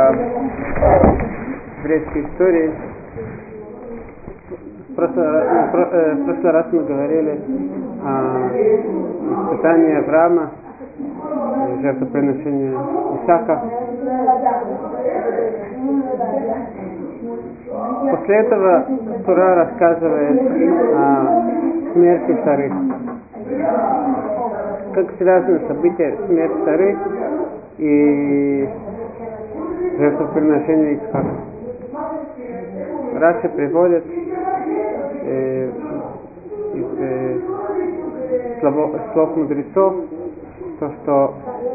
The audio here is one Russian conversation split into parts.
еврейской истории. В прошлый раз мы говорили о испытании Авраама, жертвоприношению Исаака. После этого Тура рассказывает о смерти Сары. Как связано событие смерти Сары и жертвоприношение Исаака. Раши приводит из слов мудрецов то, что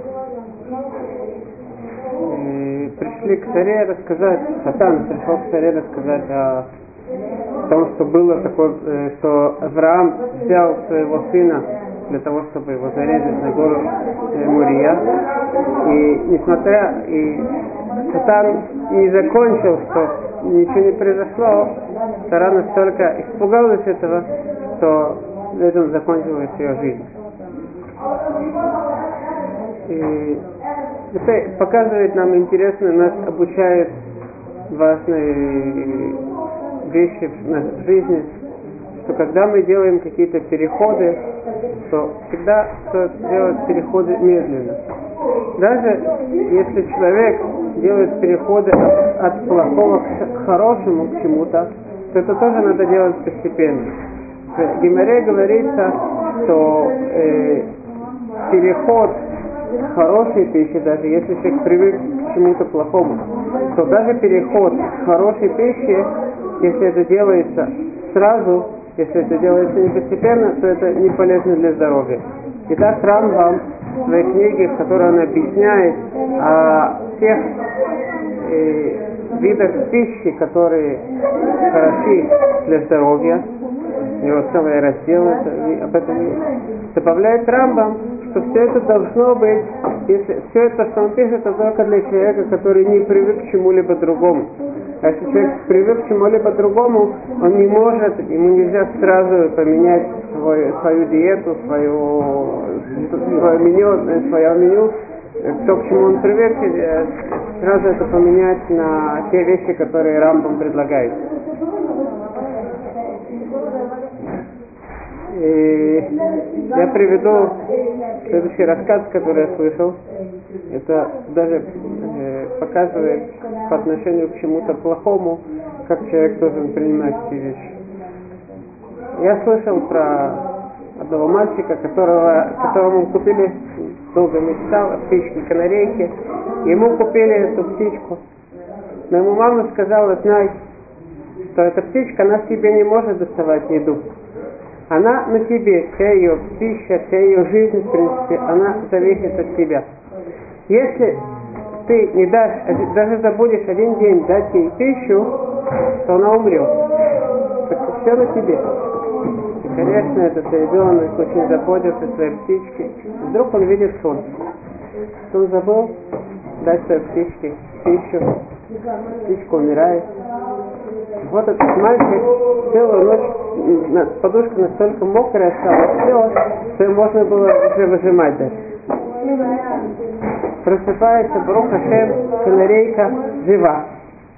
пришли к царе рассказать, Сатан пришел к царе рассказать о том, что было такое, что Авраам взял своего сына для того, чтобы его зарезать на гору Мурия. И Сатан не закончил, что ничего не произошло, Сара настолько испугалась этого, что этим закончилась ее жизнь. И это показывает нам интересно, нас обучает важные вещи в жизни, что когда мы делаем какие-то переходы, то всегда стоит делать переходы медленно. Даже если человек делает переходы от плохого к хорошему, к чему-то, то это тоже надо делать постепенно. В Гемаре говорится, что переход к хорошей пище, даже если человек привык к чему-то плохому, то даже переход к хорошей пище, если это делается сразу, если это делается не постепенно, то это не полезно для здоровья. Итак, Рамбам в своей книге, в которой он объясняет о всех видах пищи, которые хороши для здоровья, у него целый раздел об этом есть, добавляет Рамбам, что все это должно быть, если все это, что он пишет, это только для человека, который не привык к чему-либо другому. А если человек привык к чему-либо другому, он не может, ему нельзя сразу поменять свою диету, свое меню, то, к чему он привык, сразу это поменять на те вещи, которые Рамбам предлагает. И я приведу следующий рассказ, который я слышал. Это даже показывает по отношению к чему-то плохому, как человек должен принимать эти вещи. Я слышал про одного мальчика, которому купили, долго мечтал о птичке канарейке. Ему купили эту птичку. Но ему мама сказала: знай, что эта птичка, она себе не может доставать еду. Она на тебе, вся ее пища, вся ее жизнь, в принципе, она зависит от тебя. Если ты не дашь, даже забудешь один день дать ей пищу, то она умрет. Так все на тебе. И, конечно, этот ребенок очень заботится о своей птичке. Вдруг он видит сон. Он забыл дать своей птичке пищу. Птичка умирает. Вот этот мальчик целую ночь, подушка настолько мокрая стала, что ее можно было уже выжимать даже. Просыпается, Барух Ашем, канарейка жива.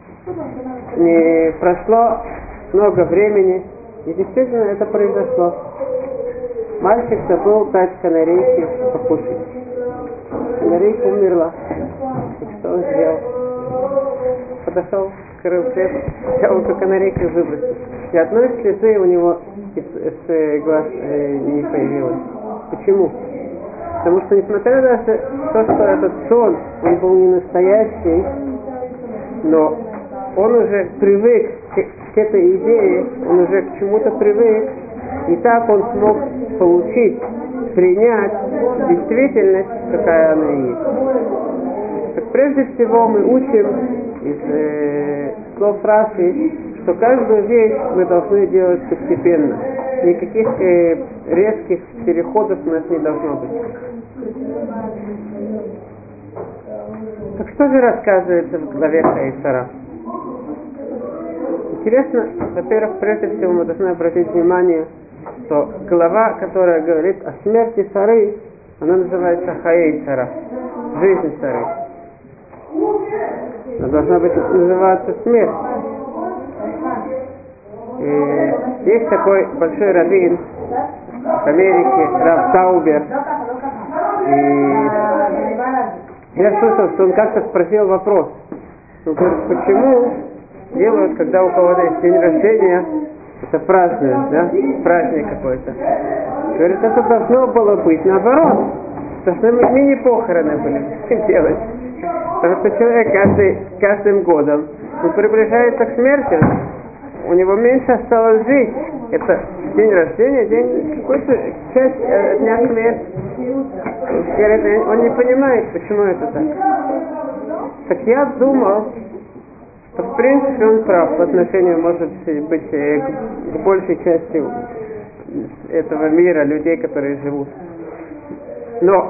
Не прошло много времени, и действительно это произошло. Мальчик забыл дать канарейке покушать. Канарейка умерла. И что он сделал? Подошел, скрыл хлеб, взял эту канарейку и выбросил. И одной слезы у него из глаз не появилось. Почему? Потому что, несмотря на то, что этот сон, он был не настоящий, но он уже привык к этой идее, он уже к чему-то привык, и так он смог получить, принять действительность, какая она и есть. Так прежде всего мы учим из слов Раши, что каждую вещь мы должны делать постепенно. Никаких резких переходов у нас не должно быть. Так что же рассказывается в главе Хаисара? Интересно, во-первых, прежде всего мы должны обратить внимание, что глава, которая говорит о смерти Сары, она называется Хаисара, жизнь Сары. Она должна быть называться смерть. И есть такой большой раввин в Америке, Рав Таубер. И я слышал, что он как-то спросил вопрос. Он говорит, почему делают, когда у кого-то есть день рождения, это празднуют, да? Праздник какой-то. Говорит, это должно было быть наоборот. Должны быть мини-похороны были делать. Потому что человек каждым годом он приближается к смерти, у него меньше осталось жить. Это день рождения, день какой-то часть дня смерти. Говорит, он не понимает, почему это так. Так я думал, что в принципе он прав в отношении, может быть, к большей части этого мира, людей, которые живут. Но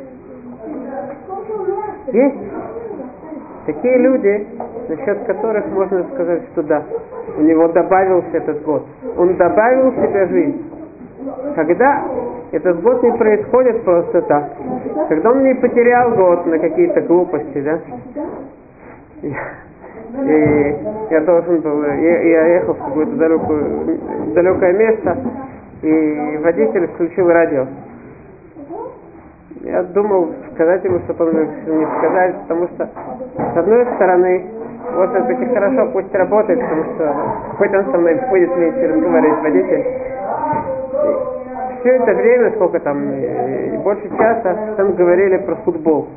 есть такие люди, насчет которых можно сказать, что да, у него добавился этот год. Он добавил в себя жизнь. Когда этот год не происходит просто так, когда он не потерял год на какие-то глупости, да? И я должен был, я ехал в какое-то далекое место, и водитель включил радио. Я думал сказать ему, чтобы он не сказать, потому что, с одной стороны, может быть и хорошо, пусть работает, потому что хоть он со мной будет вместе разговаривать, водитель. И все это время, сколько там, больше часа, там говорили про футбол.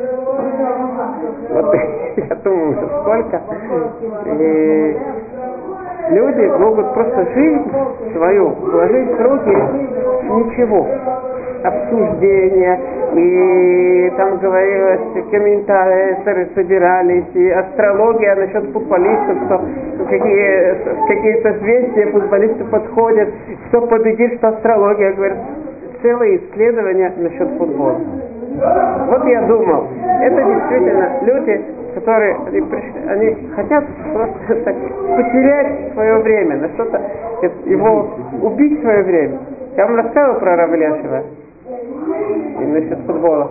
Вот я думал, что сколько. И люди могут просто жизнь свою вложить в руки ничего. Обсуждения, и там говорилось, комментаторы собирались, и астрология насчет футболистов, что какие созвездия футболисты подходят, кто победит, что астрология, говорит, целые исследования насчет футбола. Вот я думал, это действительно люди, которые они хотят просто так потерять свое время, на что-то, его убить свое время. Я вам рассказывал про Рава Ляшева и насчет футбола.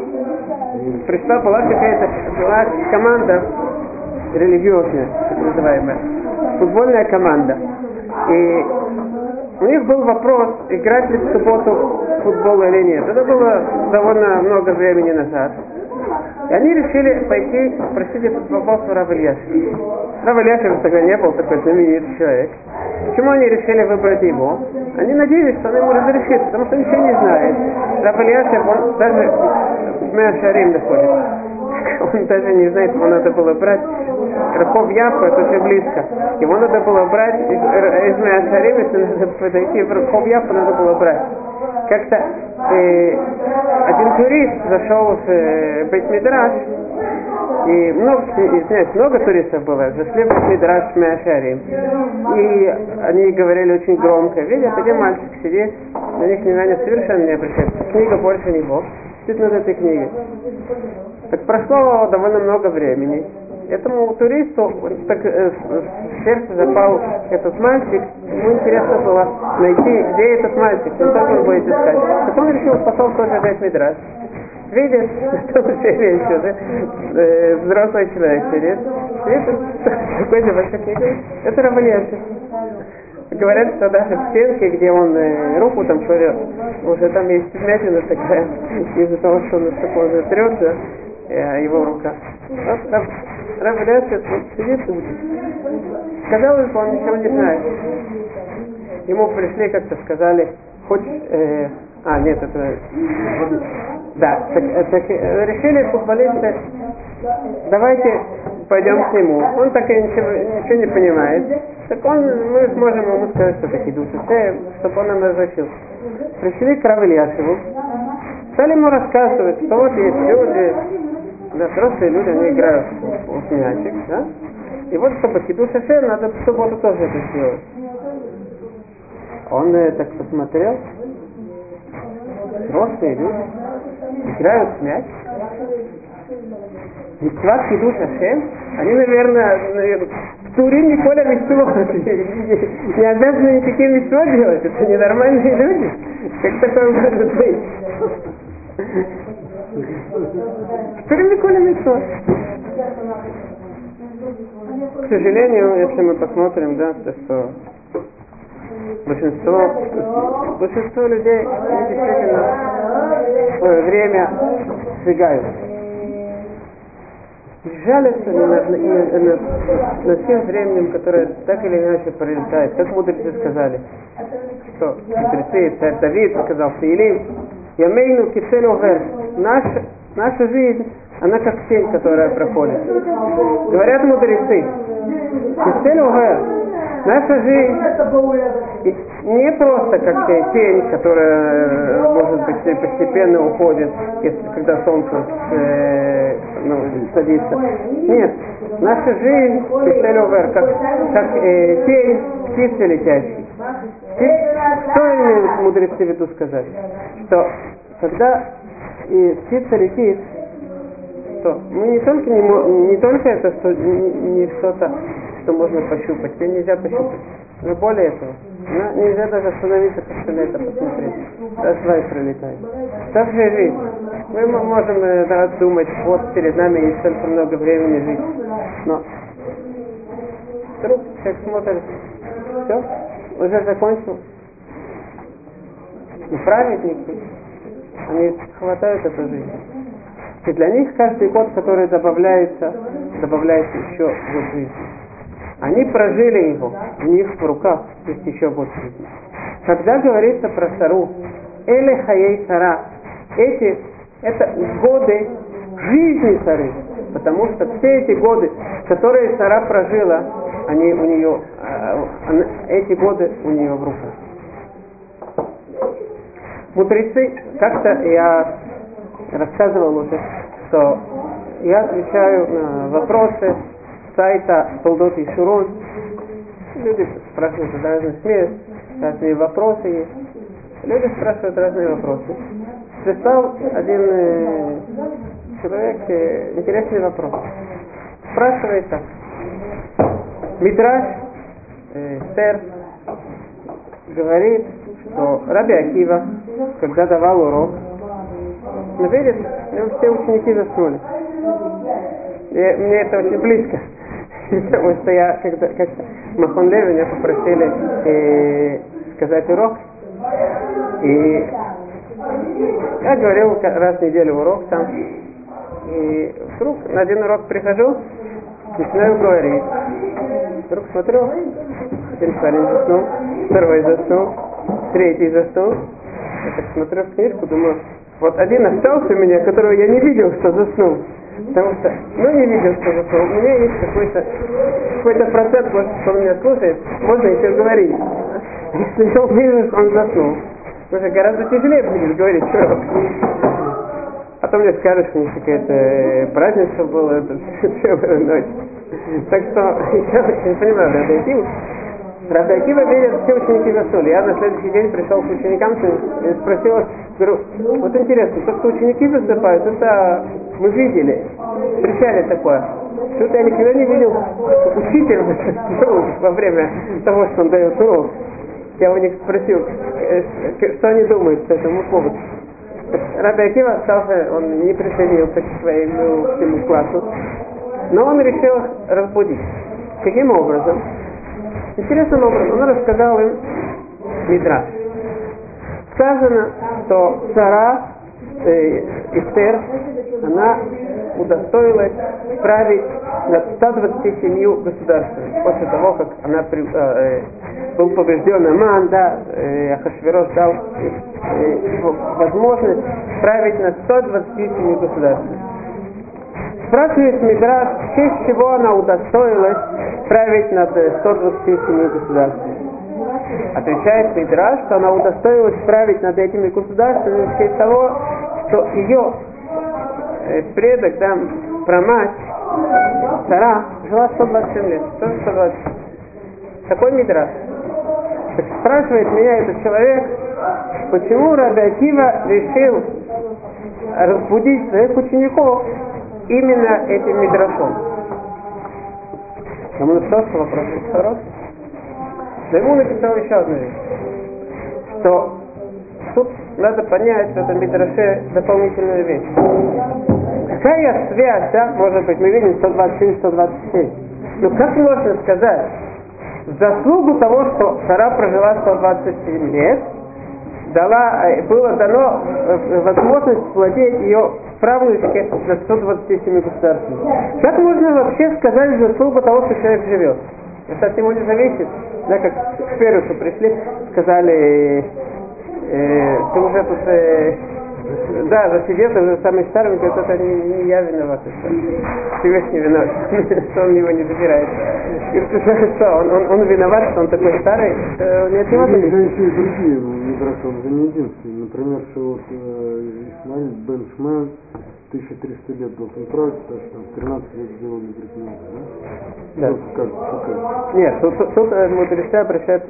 Была команда религиозная, так называемая, футбольная команда. И у них был вопрос, играть ли в субботу в футбол или нет. Это было довольно много времени назад. И они решили пойти спросить этот вопрос у Рава Ляшева. Рав Ляшев тогда не был такой знаменитый человек. Почему они решили выбрать его? Они надеялись, что он ему разрешит, потому что он ничего не знает. Рав Ляшев, он даже в Меа-Шарим находится. Он даже не знает, ему надо было брать Рахов Яфа, это очень близко. Его надо было брать из Меа-Шарим, если надо подойти в Рахов Яфа, надо было брать. Как-то один турист зашел в Бейт-Мидраш, и много туристов было, зашли в Бейт-Мидраш в Меа-Шарим. И они говорили очень громко, видят, один мальчик сидит, на них внимание совершенно не обращается, книга больше него, сидит над этой книгой. Так прошло довольно много времени. Этому туристу так в сердце запал этот мальчик, ему интересно было найти, где этот мальчик, он как он будет искать. Так он решил, пошел тоже в Бейт-Мидраш. Видит, что уже вечер, взрослый человек сидит, какой-то большой книгой, это Рав Ляшев. Говорят, что даже в стенке, где он руку там кладет, уже там есть вмятина такая, из-за того, что он такой затрется, его рука. Вот Рав Ляшев сидит и учит. Казалось бы, он ничего не знает. Ему пришли, как-то сказали, хочешь... нет, это... Да, так решили футболисты, давайте пойдем к нему. Он так и ничего не понимает. Так мы сможем ему сказать, что такие души, чтобы он нам разрешил. Пришли к Раву Ляшеву, стали ему рассказывать, что вот есть люди, да, взрослые люди, они играют в мячик, да? И вот, чтобы кидуш Ашем, надо в субботу тоже это сделать. Он так посмотрел, взрослые люди играют в мяч. Митцват кидуш Ашем, они, наверное, в Турим Николя митцвот, не обязаны никакие митцвот делать, это ненормальные люди. Как такое может быть? В Турим Николя митцвот. К сожалению, если мы посмотрим, да, то что большинство людей действительно в свое время сжигают. Жалятся над тем временем, которое так или иначе пролетает. Как мудрецы сказали, что мудрецы, царь Давид сказал в Таилим, «Ямейну кицель овер». Наша жизнь, она как тень, которая проходит. Говорят мудрецы, кицель овер. Наша жизнь не просто как тень, которая, может быть, постепенно уходит, когда солнце садится. Нет, наша жизнь, как тень птицы летящей. Что имеют мудрецы в виду сказать? Что когда птица летит, то мы не только это, что не что-то, что можно пощупать, ее нельзя пощупать. Но более этого, нельзя даже остановиться, как на это посмотреть. Свай пролетает. Так же и жизнь. Мы можем думать, вот перед нами есть столько много времени жить. Но вдруг человек смотрит, все, уже закончил. И праведники, они хватают эту жизнь. И для них каждый год, который добавляется еще год жизни. Они прожили его, у них в руках есть еще год жизни. Когда говорится про Сару, Эле Хаей Сара, это годы жизни Сары, потому что все эти годы, которые Сара прожила, эти годы у нее в руках. Мудрецы, как-то я рассказывал уже, что я отвечаю на вопросы сайта Толдот и Шурон. Люди спрашивают из разных мест, разные вопросы есть. Люди спрашивают разные вопросы. Прислал один человек интересный вопрос. Спрашивает так. Мидраш Эстер говорит, что Раби Акива, когда давал урок, видит, все ученики заснули. И мне это очень близко. Потому что я как-то Махон Леви меня попросили сказать урок. И я говорил раз в неделю урок там. И вдруг на один урок прихожу, начинаю говорить. Вдруг смотрю, один парень заснул, второй заснул, третий заснул. Я так смотрю в книжку, думаю, вот один остался у меня, которого я не видел, что заснул. Потому что, не видел, что заснул. У меня есть какой-то процент, может, что он меня слушает, можно еще говорить. Если я увижу, что он заснул, уже гораздо тяжелее будет говорить, что. Потом мне скажут, что у них какое-то празднество было, целую ночь. Так что, я очень понимаю Раби Акиву. Раби Акива верит, все ученики заснули. Я на следующий день пришел к ученикам и спросил, говорю, вот интересно, то, что ученики засыпают, это мы видели, встречали такое. Что-то я никогда не видел, учитель во время того, что он дает урок. Я у них спросил, что они думают по этому поводу. Раби Акива остался, он не присоединился к всему классу, но он решил их разбудить. Каким образом? Интересным образом, он рассказал им Мидраш. Сказано, что Сара Эстер, она удостоилась править над 127 государствами. После того, как она был побежден Аман, Ахашверош дал возможность править над 127 государствами. Спрашивает Мидраш, в честь чего она удостоилась править над 127 государствами. Отвечает Мидраш, что она удостоилась править над этими государствами в честь того, что ее предок, прамать, Сара, жила 127 лет. Тоже 120. Такой Мидраш. Так спрашивает меня этот человек, почему Раби Акива решил разбудить своих учеников именно этим Мидрашом. Ему написал, что вопрос хороший. Но ему написал еще одну вещь, что тут надо понять в этом Мидраше дополнительную вещь. Какая связь, может быть, мы видим 127-127. Но как можно сказать, в заслугу того, что Сара прожила 127 лет, было дано возможность владеть ее правнучке на 127 государствами. Как можно вообще сказать в заслугу того, что человек живет? Это от него не зависит. Да, как к Перусу пришли, сказали, ты уже тут засидел, ты уже самый старый, он говорит, это не я виноват, это Всевышний виноват, что он его не забирает. Что, он виноват, что он такой старый, не от него зависит. Есть и другие мидраша, он же не единственный. Например, что вот Исмаиль бен Шмаэль 1300 лет должен править, потому что там 13 лет сделали бритмию, да? Да. Как? Нет, тут мудрецы обращают...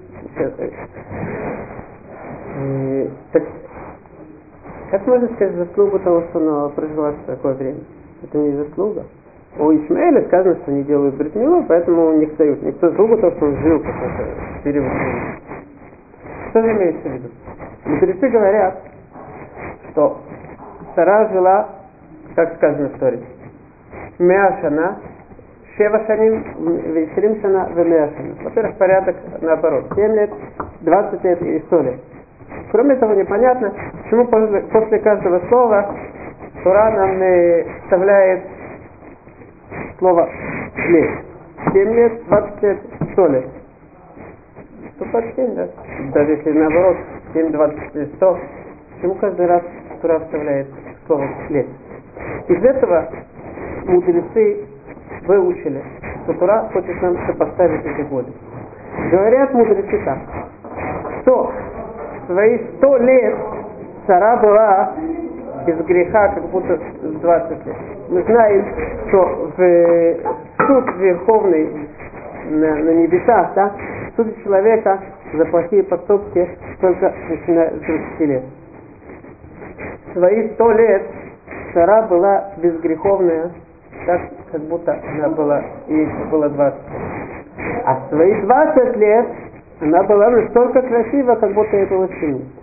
Так, как можно сказать заслугу того, что она прожила такое время? Это не заслуга. У Ишмаэля сказано, что они делают бритмилу, поэтому у них дают. Никто заслугу того, что он жил какой-то период времени. Что же имеется в виду? Мудрецы говорят, что Сара жила, как сказано в Торе, Меашана, Шева Шаним, Вейсрим Шана, Вемеашана. Во-первых, порядок наоборот. 7 лет, 20 лет и 100 лет. Кроме того, непонятно, почему после каждого слова Тора нам вставляет слово лет. 7 лет, 20 лет, 100 лет. 127, да? Даже если наоборот, 7, 20 лет, 100. Почему каждый раз Тора вставляет слово лет? Из этого мудрецы выучили, что Тора хочет нам сопоставить эти годы. Говорят мудрецы так, что в свои 100 лет Сара была без греха, как будто 20 лет. Мы знаем, что в суд верховный на небесах, да, судит человека за плохие поступки только начиная с 20 лет. В свои 100 лет Сара была безгреховная, так, как будто она была, ей было 20 лет. А в свои 20 лет она была настолько красива, как будто ей было 7 лет.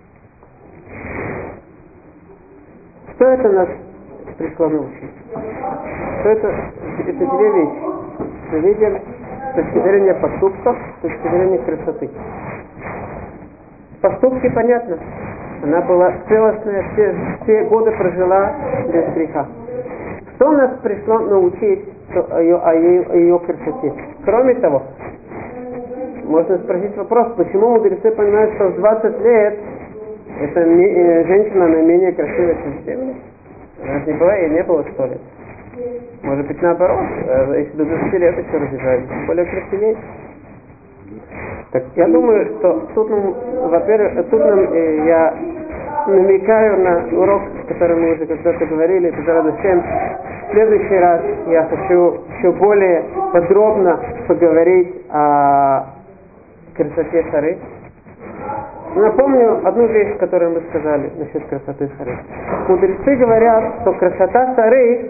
Что это нас пришло научить? Что это две вещи. Мы видим с точки зрения поступков, с точки зрения красоты. Поступки понятно. Она была целостная, все годы прожила без греха. Что нас пришло научить о ее красоте? Кроме того, можно спросить вопрос, почему мудрецы понимают, что в 20 лет эта женщина, она менее красивая, чем в 7 лет? Она же не была, ей не было 100 лет. Может быть наоборот, если до 20 лет еще развивается, более красивее. Так я думаю, что тут, во-первых, я намекаю на урок, о котором мы уже когда-то говорили, в следующий раз я хочу еще более подробно поговорить о красоте Сары. Напомню одну вещь, которую мы сказали насчет красоты Сары. Мудрецы говорят, что красота Сары,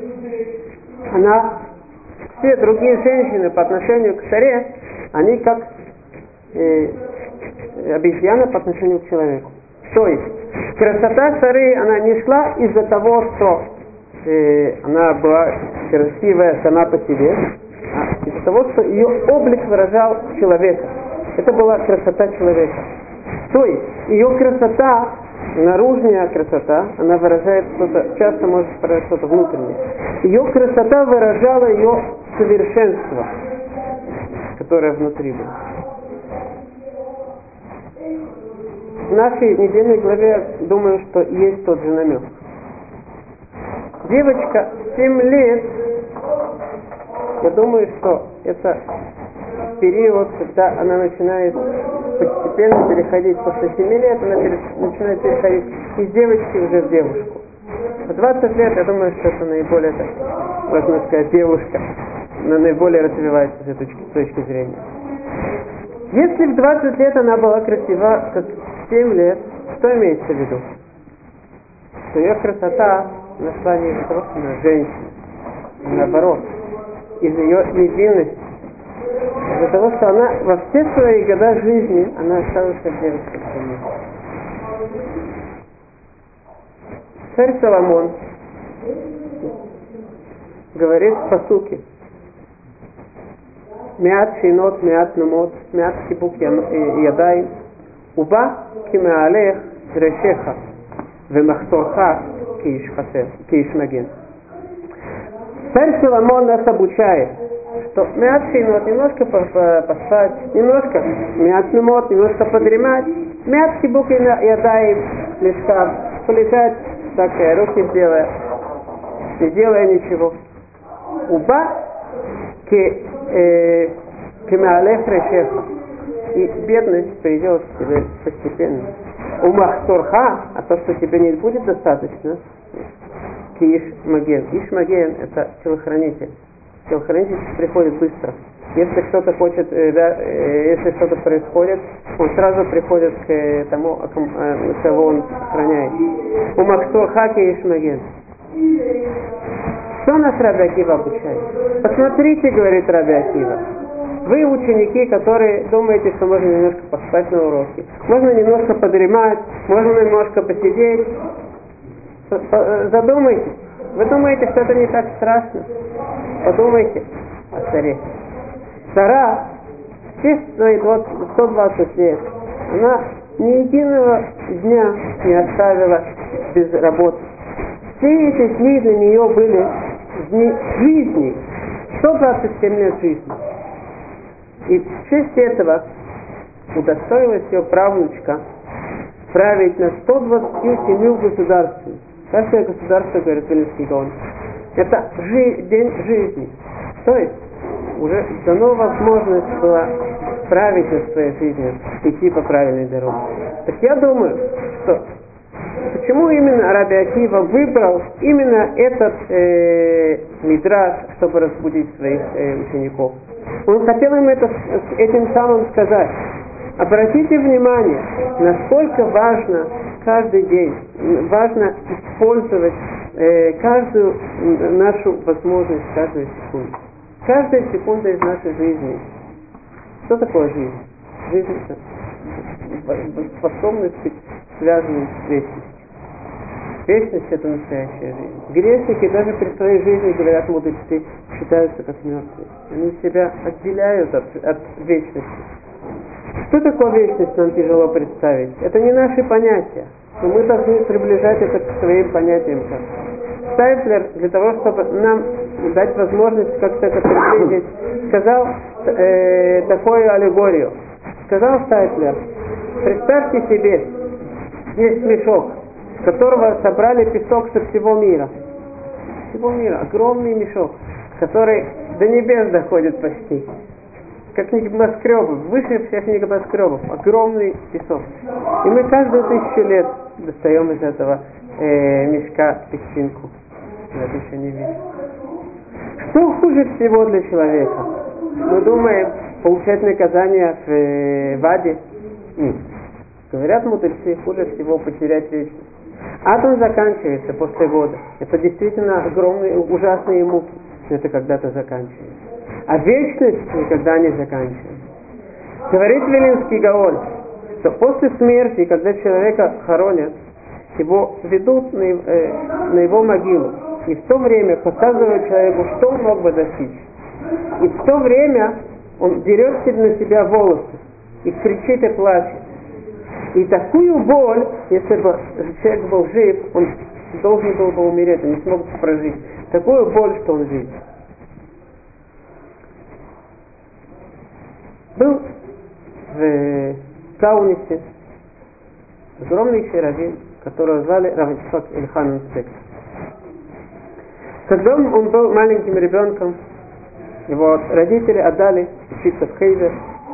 все другие женщины по отношению к Саре, они как обезьяна по отношению к человеку. То есть, красота Сары, она не шла из-за того, что она была красивая сама по себе, а из-за того, что ее облик выражал человека. Это была красота человека. То есть, ее красота, наружная красота, она выражает что-то, часто может выражать что-то внутреннее. Ее красота выражала ее совершенство, которое внутри было. В нашей недельной главе, думаю, что есть тот же намек. Девочка 7 лет, я думаю, что это период, когда она начинает постепенно переходить, после 7 лет она начинает переходить из девочки уже в девушку. В 20 лет, я думаю, что это наиболее, так, можно сказать, девушка, она наиболее развивается с этой точки зрения. Если в 20 лет она была красива, как в 7 лет, что имеется в виду? Что ее красота нашла не из-за того, что она женщина, а наоборот, из-за ее невинности, из-за того, что она во все свои года жизни, она осталась как девочка в 7 лет. Царь Соломон говорит в пасуке, מעט שינות, מעט נומות, מעט חיבוק ידיים, ובא כמהלך ראשיך ומחתורך כאיש маген. Царь Соломон нас обучает, что мят шинот, немножко поспать, немножко мят нумот, немножко подремать, мят хибук ядаем, слегка полежать, так руки сделая, не делая ничего. Уба кемалех решеха. И бедность придет к тебе постепенно. У махторха, а то, что тебе не будет достаточно, иш маген. Иш маген — это телохранитель. Телохранитель приходит быстро. Если кто-то хочет, если что-то происходит, он сразу приходит к тому, кого он охраняет. У махторха иш маген. Что нас Раби Акива обучает? Посмотрите, говорит Раби Акива. Вы ученики, которые думаете, что можно немножко поспать на уроке, можно немножко подремать, можно немножко посидеть. Задумайтесь. Вы думаете, что это не так страшно? Подумайте о Саре. Сара все свои 120 лет, она ни единого дня не оставила без работы. Все эти дни для нее были дни жизни. 127 лет жизни. И в честь этого удостоилась ее правнучка править над 127 государствами. Каждое государство, говорит Вилинский Гаон, это день жизни. То есть уже дано возможность была править над своей жизнью, идти по правильной дороге. Так я думаю, что почему именно Раби Акива выбрал именно этот мидраш, чтобы разбудить своих учеников? Он хотел им этим самым сказать: обратите внимание, насколько важно каждый день, важно использовать каждую нашу возможность, каждую секунду. Каждая секунда из нашей жизни. Что такое жизнь? Жизнь — это способность быть связанной с вечностью. Вечность — это настоящая жизнь. Грешники даже при своей жизни, говорят мудрецы, считаются как мертвые. Они себя отделяют от вечности. Что такое вечность, нам тяжело представить. Это не наши понятия, но мы должны приближать это к своим понятиям. Стайплер, для того, чтобы нам дать возможность как-то это приблизить, сказал такую аллегорию. Сказал Стайплер: представьте себе, есть мешок, с которого собрали песок со всего мира. Всего мира. Огромный мешок, который до небес доходит почти. Как небоскребы, выше всех небоскребов. Огромный песок. И мы каждую 1000 лет достаем из этого мешка песчинку. Это еще не видно. Что хуже всего для человека? Мы думаем, получать наказание в аде? Нет. Говорят мудрецы, хуже всего потерять вечность. Ад он заканчивается после года. Это действительно огромные, ужасные муки. Но это когда-то заканчивается. А вечность никогда не заканчивается. Говорит Вилинский Гаон, что после смерти, когда человека хоронят, его ведут на его могилу. И в то время показывают человеку, что он мог бы достичь. И в то время он дерет на себя волосы и кричит и плачет. И такую боль, если бы человек был жив, он должен был бы умереть, он не смог бы прожить. Такую боль, что он видит. Был в Каунисе огромный раввин, которого звали Рав Ицхак Эльхан Инспектор. Когда он был маленьким ребенком, его родители отдали учиться в Хейвер,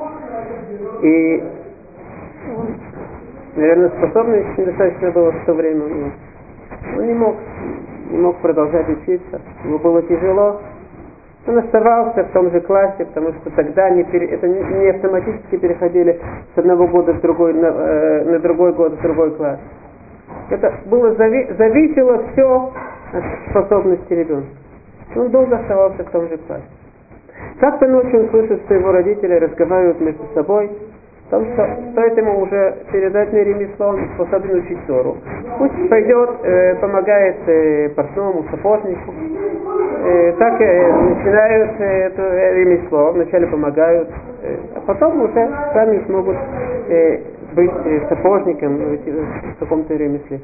и наверное, способность недостаточно было в то время. Он не мог продолжать учиться. Ему было тяжело. Он оставался в том же классе, потому что тогда это не автоматически переходили с одного года в другой, на другой год в другой класс. Это было зависело все от способности ребенка. Он долго оставался в том же классе. Как-то ночью он слышит, что его родители разговаривают между собой о том, что стоит ему уже передать мне ремесло, он способен учить Тору. Пусть пойдет, помогает портному, сапожнику. так начинают это ремесло, вначале помогают, а потом уже сами смогут быть сапожником в каком-то ремесле.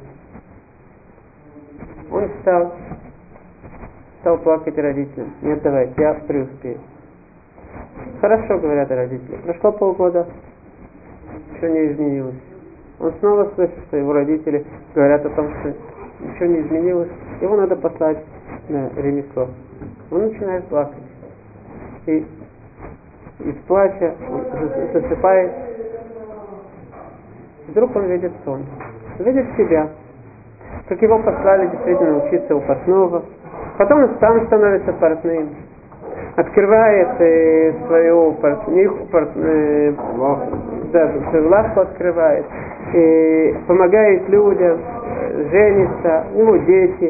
Он стал плакать родителям. Нет, давай, я преуспею. Хорошо, говорят родители. Прошло полгода, ничего не изменилось. Он снова слышит, что его родители говорят о том, что ничего не изменилось, его надо послать на ремесло. Он начинает плакать. И из плача он засыпает. Вдруг он видит сон. Он видит себя. Как его послали действительно учиться у портного. Потом он сам становится портным. Открывает свою свою лавку открывает. Помогает людям, женится, у него дети.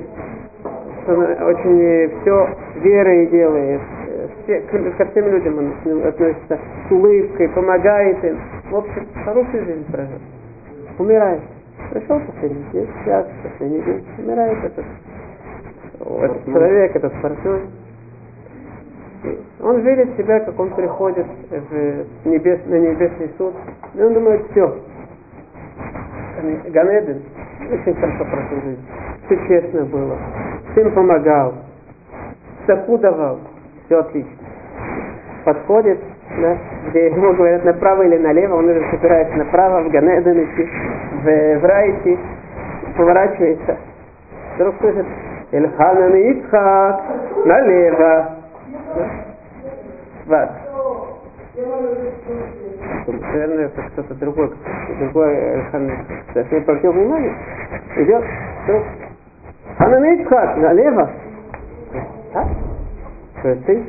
Очень все верой делает. Ко всем людям он относится с улыбкой, помогает им. В общем, хорошую жизнь прожил. Умирает. Пришел последний день, час, последний день. Умирает этот человек, этот портной. Он видит себя, как он приходит на небесный суд. И он думает, все. Ган Эден очень хорошо прожил жизнь. Все честно было. Всем помогал. Саку давал. Все отлично. Подходит, да, где ему говорят направо или налево, он уже собирается направо, в Ган Эден идти, в рай идти, поворачивается. Вдруг слышит Эльханан и Ицхак налево. Вот. Наверное, это кто-то другой Эльханан. Сейчас я обратил внимание, идет вдруг Ханан и Ицхак налево. А? Что это ты?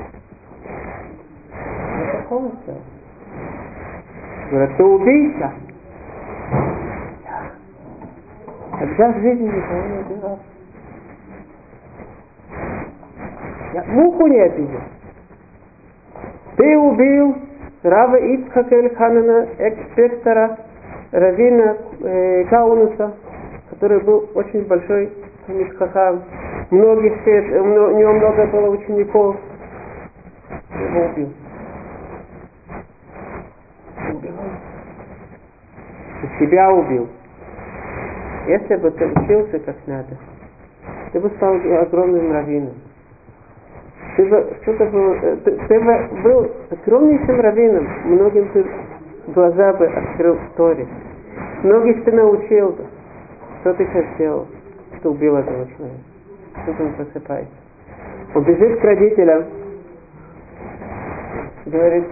Говорят, ты убийца. Тогда в жизни никого не убивал. Я муху не обидел. Ты убил Рава Ицхака Эльханана, экс-пектора, раввина Каунуса, который был очень большой мицхахам. У него много было учеников. Его убил. Ты себя убил. Если бы ты учился как надо, ты бы стал огромным раввином. Ты бы был огромнейшим раввином. Многим ты глаза бы открыл в Торе. Многих ты научил бы. Что ты сейчас сделал? Что убил этого человека? Тут он просыпается. Он бежит к родителям. Говорит,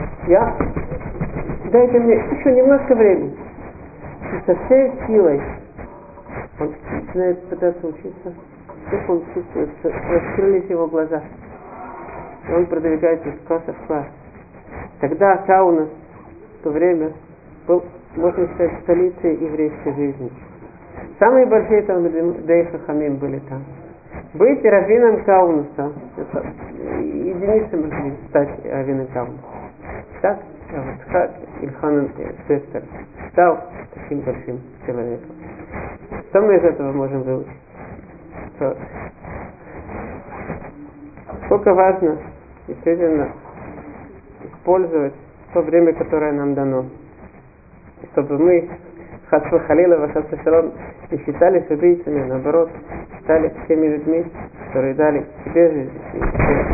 дайте мне еще немножко времени. И со всей силой он начинает пытаться учиться. Вдруг он чувствует, что раскрылись его глаза. И он продвигается из класса в класс. Тогда Каунас в то время был, можно сказать, столицей еврейской жизни. Самые большие талмидей хахамим были там. Быть раввином Каунаса, это единицы могли стать раввином Каунаса. Так Ицхак Эльханан Пектор стал таким большим человеком. Что мы из этого можем выучить? Что сколько важно действительно использовать то время, которое нам дано. Чтобы мы Хасва Халила, Вахасва Шалом, не считались убийцами, наоборот, стали теми людьми, которые дали себе жизнь,